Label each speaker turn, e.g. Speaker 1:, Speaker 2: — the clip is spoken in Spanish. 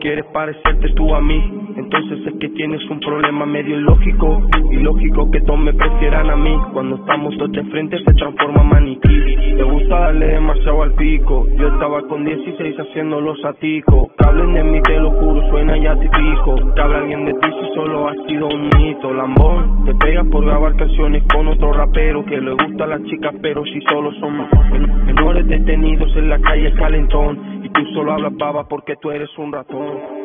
Speaker 1: Quieres parecerte tú a mí, entonces es que tienes un problema medio ilógico. Ilógico que todos me prefieran a mí. Cuando estamos todos de frente se transforma en maniquí. Te gusta darle demasiado al pico. Yo estaba con 16 haciendo los aticos. Que hablen de mí, te lo juro, suena ya típico. Que habla alguien de ti si solo ha sido un mito. Lambón, te pegas por grabar canciones con otro rapero. Que le gusta a las chicas pero si solo son menores detenidos en la calle calentón. Y tú solo hablas baba porque tú eres un ratón.